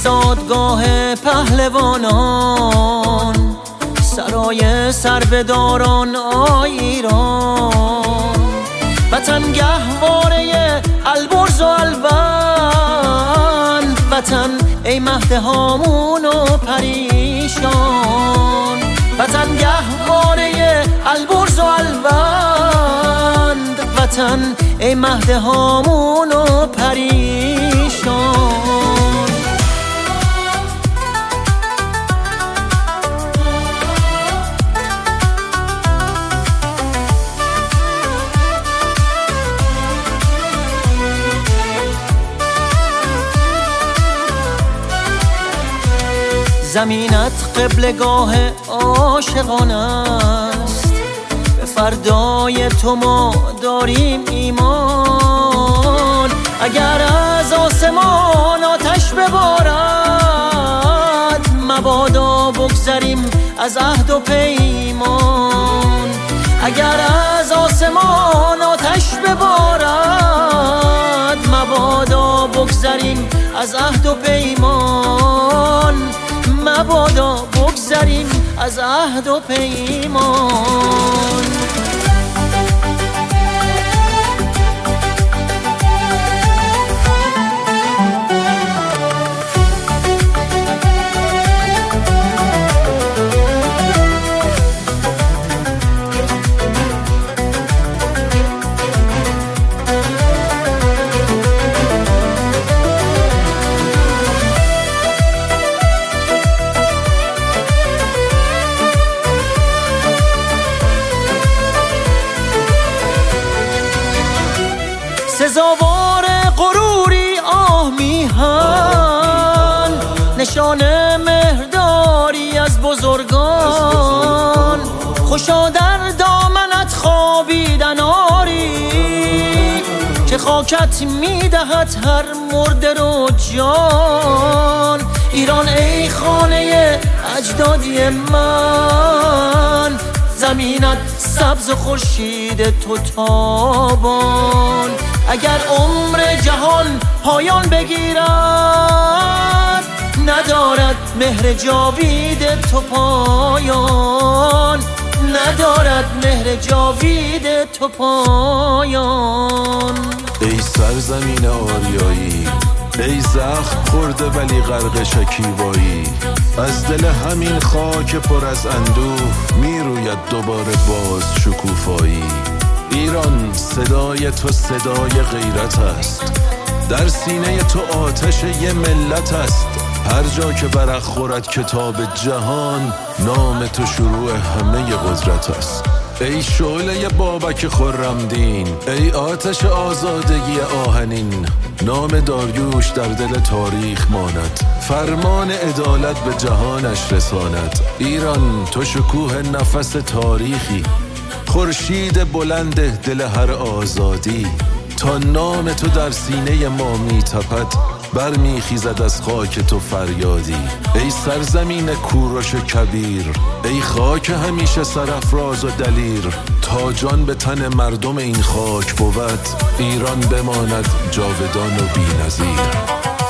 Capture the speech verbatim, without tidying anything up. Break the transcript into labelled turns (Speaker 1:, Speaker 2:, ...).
Speaker 1: زادگاه پهلوانان، سرای سربداران آی ایران. وطن گهواره البرز و الوند، وطن ای مهد هامون و پریشان. وطن گهواره البرز و الوند، وطن ای مهد هامون و پریشان. زمینت قبلگاه عاشقان است، به فردای تو ما داریم ایمان. اگر از آسمان آتش ببارد، مبادا بگذریم از عهد و پیمان. اگر از آسمان آتش ببارد، مبادا بگذریم از عهد و پیمان. مبادا بگذریم از عهد و پیمان. سزاوار غروری آه میهن، نشان مهرداری از بزرگان. خوشا در دامنت خوابیدن آری، که خاکت میدهد هر مرده رو جان. ایران ای خانه اجدادی من، زمینت سبز و خورشید تو تابان. اگر عمر جهان پایان بگیرد، ندارد مهر جاوید تو پایان. ندارد مهر جاوید تو پایان.
Speaker 2: ای سرزمین آریایی، ای زخم خورده ولی غرق شکیبایی، از دل همین خاک پر از اندوه می روید دوباره باز شکوفایی. ایران صدای تو صدای غیرت است، در سینه تو آتش یه ملت است. هر جا که برق خورد کتاب جهان، نام تو شروع همه قدرت است. ای شعله بابک خرمدین، ای آتش آزادگی آهنین، نام داریوش در دل تاریخ ماند، فرمان عدالت به جهانش رساند. ایران تو شکوه نفس تاریخی، خورشید بلند دل هر آزادی. تا نام تو در سینه ما میتپد، برمیخیزد از خاک تو فریادی. ای سرزمین کوروش کبیر، ای خاک همیشه سرافراز و دلیر. تا جان به تن مردم این خاک بود، ایران بماند جاودان و بی‌نظیر.